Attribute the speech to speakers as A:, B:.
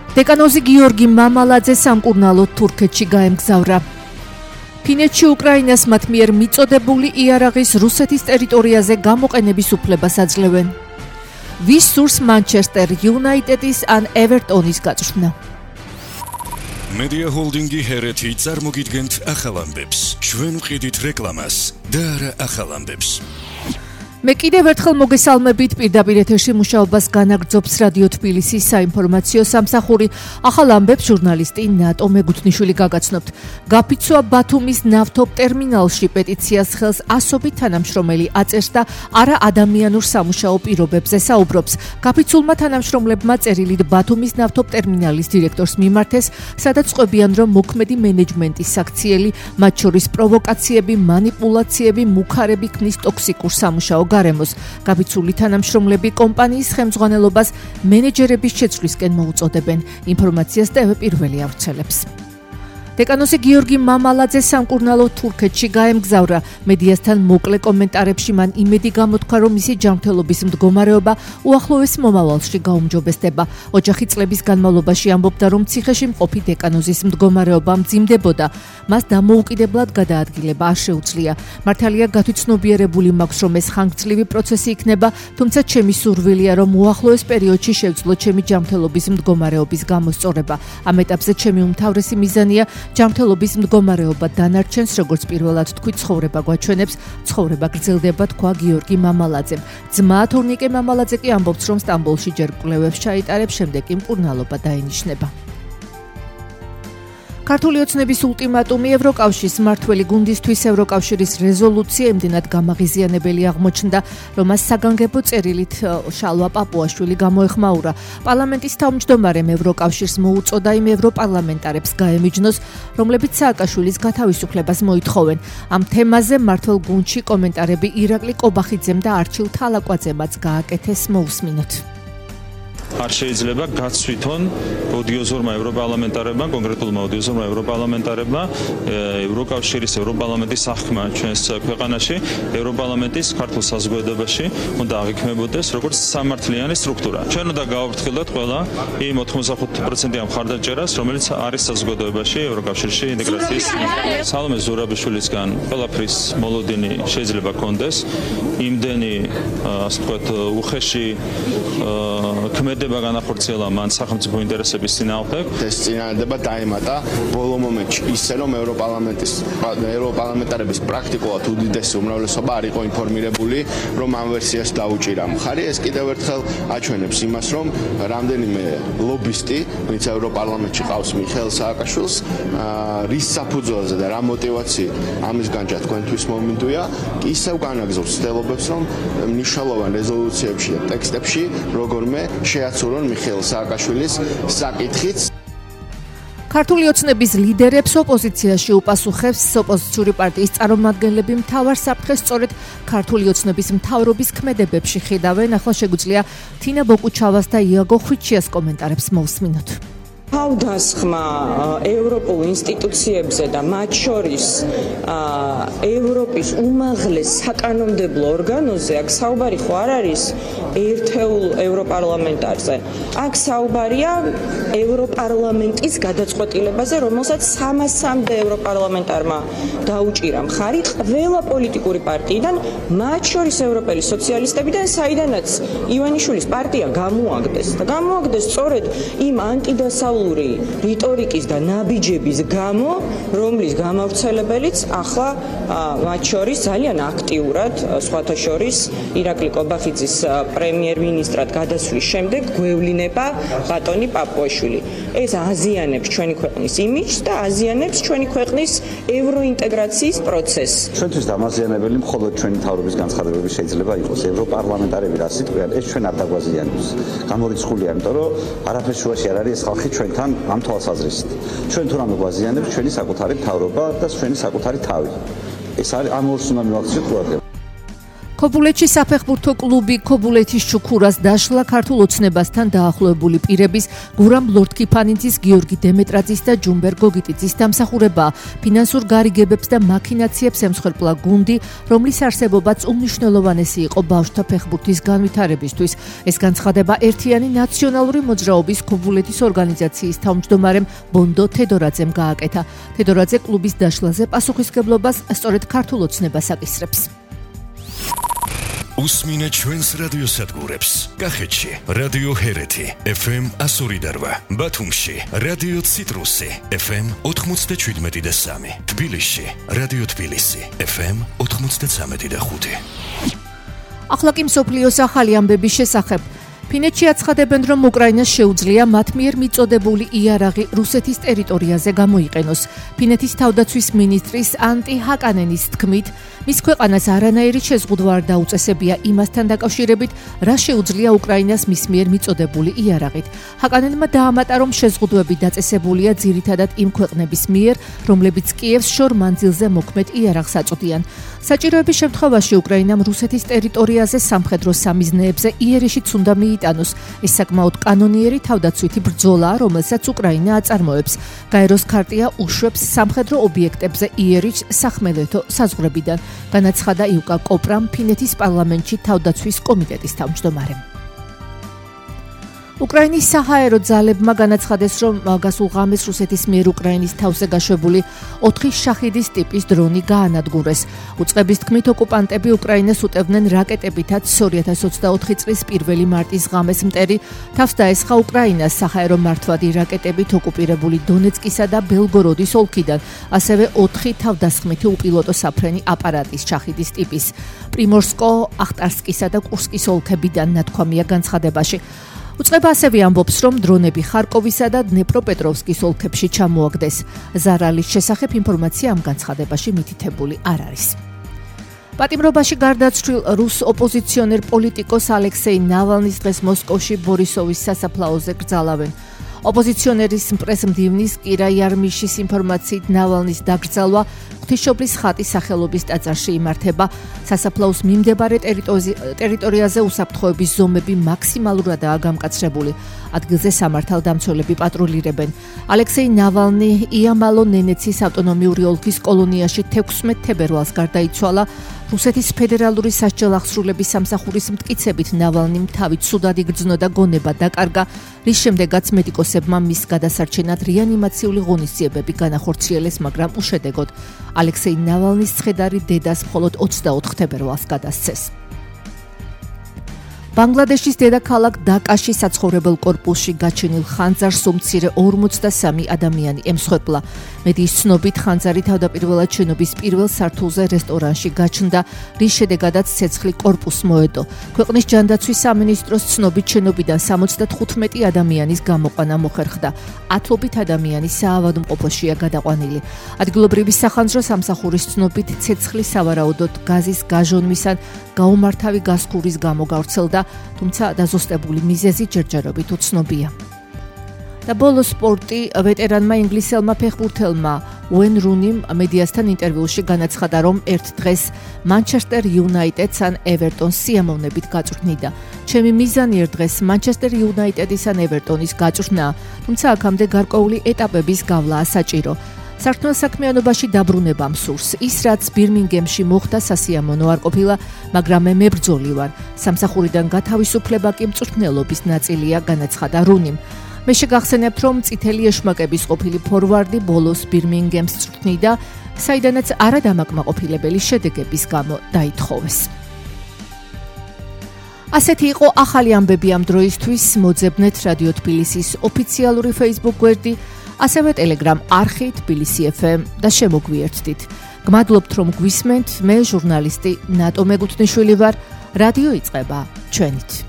A: დეკანოზი გიორგი მამალაძე სამკურნალოდ თურქეთში გაემგზავრა. ფინეთში უკრაინას მათ მიერ მიწოდებული იარაღის რუსეთის ტერიტორიაზე გამოყენების უფლებას აძლევენ. ვის სურს მანჩესტერ იუნაიტედის ან ევერტონის გაწვრთნა?
B: მედია ჰოლდინგი ჰერეთი წარმოგიდგენთ ახალ ამბებს. ჩვენ ვყიდით რეკლამას და არა ახალ ამბებს.
A: მე კიდევ ერთხელ მოგესალმებით პირდაპირ ეთერში მუშაობას განაგრძობს რადიო თბილისის საინფორმაციო სამსახური. ახალ ამბებს ჟურნალისტი ნატო მეგუთნიშვილი გაგაცნობთ. გაფიცვა ბათუმის ნავთობ ტერმინალში პეტიციას ხელს ასობით თანამშრომელი აწერს და არა ადამიანურ სამუშაო პირობებზე საუბრობს. გაფიცულმა თანამშრომლებმა წერილით ბათუმის ნავთობ ტერმინალის დირექტორს მიმართეს, სადაც ყვებიან, რომ მოქმედი მენეჯმენტის საქციელი, მათ შორის პროვოკაციები, მანიპულაციები, მუქარები ქმნის ტოქსიკურ სამუშაო გარემოს. გაფიცული თანამშრომლები კომპანიის ხელმძღვანელობას მენეჯერების შეცვლისკენ მოუწოდებენ. ინფორმაციას ტევ პირველი ავრცელებს. დეკანოზი გიორგი მამალაძე სამკურნალოდ თურქეთში გაემგზავრა. მედიასთან მოკლე კომენტარებში მან იმედი გამოთქვა, რომ მისი ჯანმრთელობის მდგომარეობა უახლოეს მომავალში გაუმჯობესდება. ოჯახი წლების განმავლობაში ამბობდა, რომ ციხეში მყოფი დეკანოზის მდგომარეობა მძიმდებოდა. მას დამოუკიდებლად გადაადგილება არ შეუძლია. მართალია გათვითცნობიერებული მაქვს, რომ ეს ხანგრძლივი პროცესი იქნება, თუმცა ჩემი სურვილია, რომ უახლოეს პერიოდში შევძლო ჩემი ჯანმრთელობის მდგომარეობის გამოსწორება. ამ ეტაპზე ჩემი უმთავრესი მიზანია ჯანმრთელობის მდგომარეობა დანარჩენს, როგორც პირველად თქვი, ცხოვრება გვაჩვენებს, ცხოვრება გრძელდება, თქვა გიორგი მამალაძემ. ძმა თორნიკე მამალაძე კი ამბობს, რომ სტამბოლში ჯერ კვლევებს ჩაიტარებს, შემდეგ კი მკურნალობა დაენიშნება. ქართული ოცნების ულტიმატუმი ევროკავშირის მმართველი გუნდისთვის ევროკავშირის რეზოლუცია იმდენად გამაღიზიანებელი აღმოჩნდა, რომ მას საგანგებო წერილით შალვა პაპუაშვილი გამოეხმაურა. პარლამენტის თავმჯდომარემ ევროკავშირს მოუწოდა იმ ევროპარლამენტარებს გაემიჯნოს, რომლებიც სააკაშვილის გათავისუფლებას მოითხოვენ. ამ თემაზე მმართველ გუნდში კომენტარები ირაკლი კობახიძემ და არჩილ თალაკვაძემაც გააკეთეს, მოусმინოთ.
C: არ შეიძლება გაცვითონ ოდიოზორმა ევროპარლამენტარებმა, კონკრეტულმა ოდიოზორმა ევროპარლამენტარებმა ევროკავშირის ევროპარლამენტის აღქმა ჩვენს ქვეყანაში, ევროპარლამენტის ქართულ საზოგადოებაში უნდა აღიქმებოდეს როგორც სამართლიანი სტრუქტურა. ჩვენ უნდა გავაფრთხილდეთ ყველა იმ 85%-იან მხარდაჭერას, რომელიც არის საზოგადოებაში, ევროკავშირში ინტეგრაციის. სალომე ზურაბიშვილისგან ყველაფრის მოლოდინი შეიძლება კონდეს, იმდენი ასე ვთქვათ უხეში ქმედება განახორციელა მან სახელმწიფო ინტერესების წინააღმდეგ.
D: ეს წინადადება დაემატა ბოლო მომენტში ისე, რომ ევროპარლამენტარების პრაქტიკულად უდიდესი უმრავლესობა არ იყო ინფორმირებული, რომ ამ ვერსიას დაუჭირა მხარი. ეს კიდევ ერთხელ აჩვენებს იმას, რომ რამდენიმე ლობისტი, ვინც ევროპარლამენტში ყავს მიხეილ სააკაშვილს, რის საფუძველზე და რა მოტივაციით ამის განჭა თქვენთვის მომინდვია, ისევ განაგზობს ცდილობებს, რომ მნიშვნელოვან რეზოლუციებში და ტექსტებში როგორმე შეაცურონ მიხეილ სააკაშვილის საკითხიც.
A: ქართული ოცნების ლიდერებს ოპოზიციაში უპასუხებს ოპოზიციური პარტიის წარმომადგენლები მთავარ საფრთხეს სწორედ ქართული ოცნების მთავრობის ქმედებებში ხედავენ. ახლა შეგვიძლია თინა ბოკუჩავას და იაგო ხვიჩიას კომენტარებს მოусმინოთ.
E: თავდასხმა ევროპულ ინსტიტუციებზე და მათ შორის ევროპის უმაღლეს საკანონმდებლო ორგანოზე, აქ საუბარი ხო არ არის ერთეულ ევროპარლამენტარზე. აქ საუბარია ევროპარლამენტის გადაწყვეტილებაზე, რომელსაც 300-მდე ევროპარლამენტარმა დაუჭირა მხარი ყველა პოლიტიკური პარტიიდან, მათ შორის ევროპელი სოციალისტებიდან, საიდანაც ივანიშვილის პარტია გამოაგდეს და გამოაგდეს სწორედ იმ ანტიდასავლური რიტორიკის და ნაბიჯების გამო, რომლის გამავრცელებელიც ახლა მათ შორის ძალიან აქტიურად, სხვათა შორის ირაკლი კობახიძის პრემიერ-მინისტრად გადასვლის შემდეგ გვევლინება ბატონი პაპუაშვილი. ეს აზიანებს ჩვენი ქვეყნის იმიჯს და აზიანებს ჩვენი ქვეყნის ევროინტეგრაციის პროცესს.
F: ჩვენთვის დამაზიანებელი მხოლოდ ჩვენი მთავრობის განცხადებები შეიძლება იყოს. ევროპარლამენტარები რა სიტყვიან, ეს ჩვენ არ დაგვაზიანებს. გამორიცხულია, იმიტომ რომ არაფერ შუაში არ არის ეს ხალხი ჩვენთან ამ თვალსაზრისით. ჩვენ თუ რამე გვაზიანებს ჩვენი საკუთარი მთავრობა და ჩვენი საკუთარი თავი. ეს არის ამ ორს უნდა მივაქციოთ ყურადღება.
A: ქობულეთში საფეხბურთო კლუბი ქობულეთის ჩუქურას დაშლა ქართულ ოცნებასთან დაახლოებული პირების გურამ ლორდქიფანიძის, გიორგი დემეტრაძის და ჯუმბერ გოგიტიძის დამსახურებაა. ფინანსურ გარიგებებს და მაქინაციებს ემსხვერპლა გუნდი, რომლის არსებობაც უმნიშვნელოვანესი იყო ბავშვთა ფეხბურთის განვითარებისთვის. ეს განცხადება ერთიანი ნაციონალური მოძრაობის ქობულეთის ორგანიზაციის თავმჯდომარემ ბონდო თედორაძემ გააკეთა. თედორაძე კლუბის დაშლაზე პასუხისმგებლობას სწორედ ქართულ ოცნებას აკისრებს.
B: უსმინე ჩვენს რადიოსადგურებს. კახეთში რადიო ჰერეთი FM 102.8, ბათუმში რადიო ციტრუსი FM 97.3, თბილისში რადიო თბილისი FM 93.5.
A: ახლა კი მსოფლიოს ახალი ამბების შესახებ. ფინეთში აცხადებენ, რომ უკრაინას შეუძლია მათ მიერ მიწოდებული იარაღი რუსეთის ტერიტორიაზე გამოიყენოს. ფინეთის თავდაცვის მინისტრის ანტი ჰაკანენის თქმით, მის ქვეყანას არანაირი შეზღუდვა არ დაუწესებია იმასთან დაკავშირებით, რა შეუძლია უკრაინას მის მიერ მიწოდებული იარაღით. ჰაკანენმა დაამატა, რომ შეზღუდვები დაწესებულია ძირითადად იმ ქვეყნების მიერ, რომლებიც კიევს შორ მანძილზე მოქმედ იარაღს აწვდიან. საჭიროების შემთხვევაში უკრაინამ რუსეთის ტერიტორიაზე სამხედრო სამიზნეებზე იერიშიც უნდა მიიტანოს. ეს საკმაოდ კანონიერი თავდაცვითი ბრძოლაა, რომელსაც უკრაინა აწარმოებს. გაეროს ქარტია უშვებს სამხედრო ობიექტებზე იერიშს სახმელეთო საზღვრებიდან. განაცხადა იუკა კოპრამ, ფინეთის პარლამენტში თავდაცვის კომიტეტის თავმჯდომარემ. უკრაინის საჰაერო ძალებმა განაცხადეს, რომ გასულ ღამეს რუსეთის მიერ უკრაინის თავზე გაშვებული 4 შაჰიდის ტიპის დრონი გაანადგურეს. უწყების თქმით, ოკუპანტები უკრაინას უტევდნენ რაკეტებითაც 2024 წლის 1 მარტის ღამეს მტერი თავს დაესხა უკრაინას საჰაერო მართვადი რაკეტებით ოკუპირებული დონეცკისა და ბელგოროდის ოლქიდან, ასევე 4 თავდასხმითი უპილოტო საფრენი აპარატის შაჰიდის ტიპის. პრიმორსკო, ახტარსკისა და კურსკის ოლქებიდან ნათქვამია განცხადებაში. უწყება ასევე ამბობს, რომ დრონები ხარკოვისა და დნეპროპეტროვსკის ოლქებში ჩამოაგდეს. ზარალის შესახებ ინფორმაცია ამ განცხადებაში მითითებული არ არის. პატიმრობაში გარდაცვლილ რუს ოპოზიციონერ პოლიტიკოს ალექსეი ნავალნის დღეს მოსკოვში ბორისოვის სასაფლაოზე კრძალავენ. ოპოზიციონერის პრესმდივნის კირა იარმიშის ინფორმაციით ნავალნის დაკრძალვა ღვთისმშობლის ხატის სახელობის ტაძარში იმართება. სასაფლაოს მიმდებარე ტერიტორიაზე უსაფრთხოების ზომები მაქსიმალურადაა გამკაცრებული. ადგილზე სამართალდამცველები პატრულირებენ. ალექსეი ნავალნი იამალო-ნენეცის ავტონომიური ოლქის კოლონიაში 16 თებერვალს გარდაიცვალა. რუსეთის ფედერალური სასჯელახსრულების სამსახურის მტკიცებით ნავალნიმ თავით ცუდად იგრძნო და გონება დაკარგა, რის შემდეგაც მედიკოსებმა მის გადასარჩენად რეანიმაციული ღონისძიებები განახორციელეს, მაგრამ უშედეგოდ. ალექსეი ნავალნის ცხედარი დედას მხოლოდ 24 თებერვალს გადასცეს. ბანგლადეშის დედაქალაქ დაკაში საცხოვრებელ კორპუსში გაჩენილ ხანძარს უმცირე 43 ადამიანი ემსხვერპლა. მედიის ცნობით, ხანძარი თავდაპირველად შენობის პირველ სართულზე რესტორანში გაჩნდა, რის შედეგადაც ცეცხლი კორპუსს მოედო. ქვეყნის ჯანდაცვის სამინისტროს ცნობით, შენობიდან 75 ადამიანის გამოყვანა მოხერხდა. ათობით ადამიანი საავადმყოფოშია გადაყვანილი. ადგილობრივი სახანძრო სამსახურის ცნობით, ცეცხლი სავარაუდოდ გაზის გაჟონვისან გაუმართავი გასქურის გამო გავრცელდა, თუმცა დაზუსტებული მიზეზი ჯერჯერობით უცნობია. და ბოლო სპორტი, ვეტერანმა ინგლისელმა ფეხბურთელმა უენ რუნიმ მედიასთან ინტერვიუში განაცხადა, რომ ერთ დღეს მანჩესტერ იუნაიტედს ან ევერტონს სიამოვნებით გაწვრთნიდა. ჩემი მიზანი ერთ დღეს მანჩესტერ იუნაიტედის ან ევერტონის გაწვრთნაა, თუმცა აქამდე გარკვეული ეტაპების გავლაა საჭირო. სარწმუნო საქმიანობაში დაბრუნება მსურს. ის, რაც ბირმინგემში მოხდა, სასიამოვნო არ ყოფილა, მაგრამ მე მებრძოლი ვარ. სამსახურიდან გათავისუფლება კი მწვრთნელობის ნაწილია, განაცხადა რუნიმ. მე შეგახსენებთ, რომ წითელი ეშმაკების ყოფილი ფორვარდი ბოლოს ბირმინგემს წვრთნიდა, საიდანაც არადამაკმაყოფილებელი შედეგების გამო დაითხოვეს. ასეთი იყო ახალი ამბები ამ დროისთვის. მოძებნეთ რადიო თბილისის ოფიციალური Facebook გვერდი, ასევე Telegram არხი თბილისი FM და შემოგვიერთდით. გმადლობთ, რომ გვისმენთ. მე ჟურნალისტი ნატო მეგუთნიშვილი ვარ. რადიო იწყება ჩვენით.